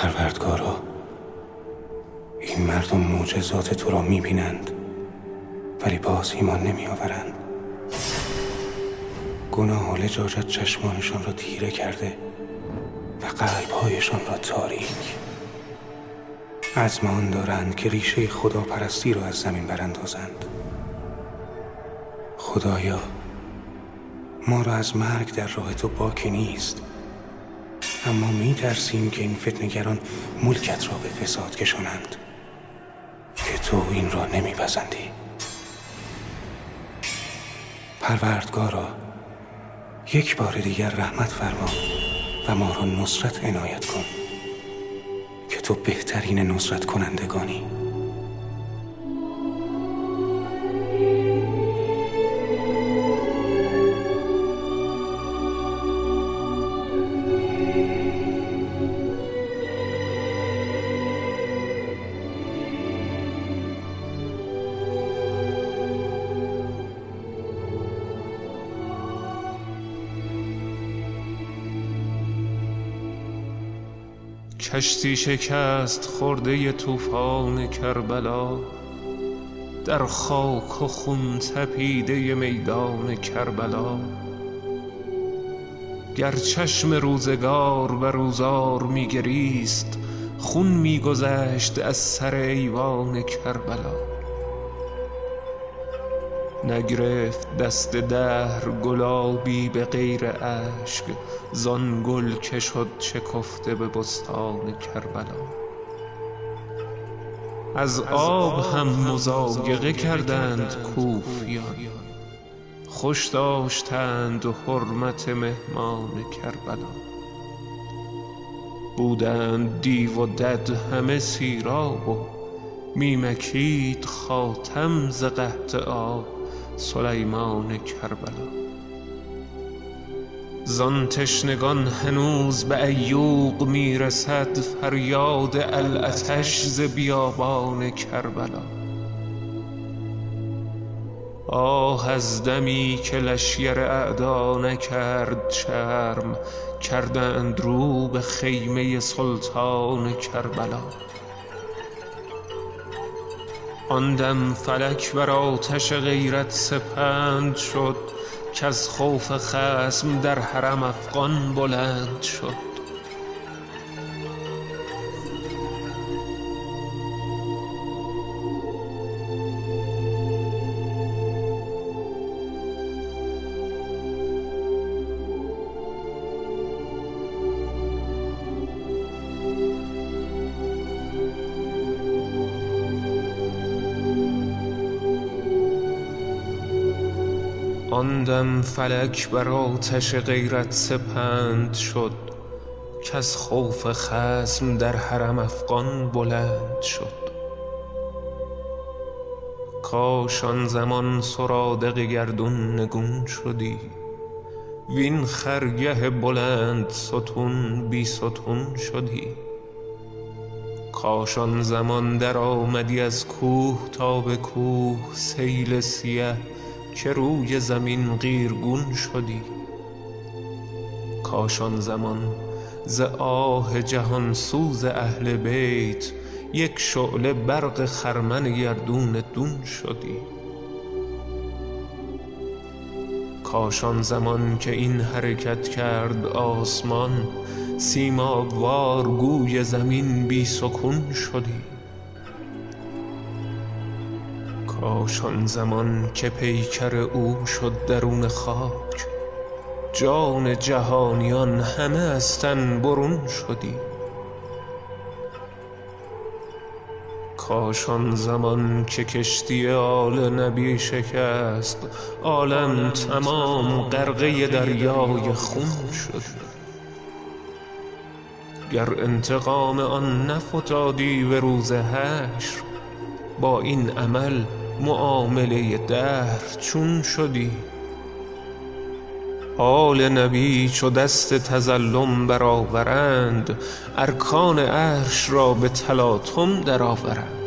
پروردگارا، این مردم معجزات تو را می‌بینند ولی باز ایمان نمی‌آورند. گناه و لجاجت چشمانشان را تیره کرده و قلب‌هایشان را تاریک. عزم آن دارند که ریشه خداپرستی را از زمین براندازند. خدایا، ما را از مرگ در راه تو باکی نیست، اما می‌ترسیم که این فتنه‌گران ملکت را به فساد کشانند که تو این را نمی‌پسندی. پروردگارا، یک بار دیگر رحمت فرما و ما را نصرت عنایت کن که تو بهترین نصرت کنندگانی. کشتی شکست خورده طوفان کربلا، در خاک و خون تپیده میدان کربلا. گر چشم روزگار و روزار می‌گریست، خون می‌گذشت از سر ایوان کربلا. نگرفت دست دهر گلابی به غیر اشک، زان گل که شد شکفته به بستان کربلا. از آب هم مضایقه کردند کوفیان، خوش داشتند حرمت مهمان کربلا. بودند دیو و دد همه سیراب و میمکید خاتم ز قحط آب سلیمان کربلا. زان تشنگان هنوز به عیوق میرسد فریاد العطش ز بیابان کربلا. آه از دمی که لشگر اعدا نکرد شرم، کردند رو به خیمه سلطان کربلا. آن دم فلک بر آتش غیرت سپند شد، که از خوف خصم در حرم افغان بلند شد. آن دم فلک بر آتش غیرت سپند شد، که از خوف خصم در حرم افغان بلند شد. کاش آن زمان سرادق گردون نگون شدی، وین خرگه بلند ستون بی ستون شدی. کاش آن زمان در آمدی از کوه تا به کوه سیل سیه، که روی زمین قیرگون شدی. کاش آن زمان ز آه جهان سوز اهل بیت، یک شعله برق خرمن گردون دون شدی. کاش آن زمان که این حرکت کرد آسمان، سیمابوار گوی زمین بی سکون شدی. کاش آن زمان که پیکر او شد درون خاک، جان جهانیان همه از تن برون شدی. کاش آن زمان که کشتی آل نبی شکست، عالم تمام غرقه دریای خون شد. گر انتقام آن نفتادی به روز حشر، با این عمل معامله دهر چون شدی. آل نبی چو دست تظلم برآورند، ارکان عرش را به تلاطم درآورند.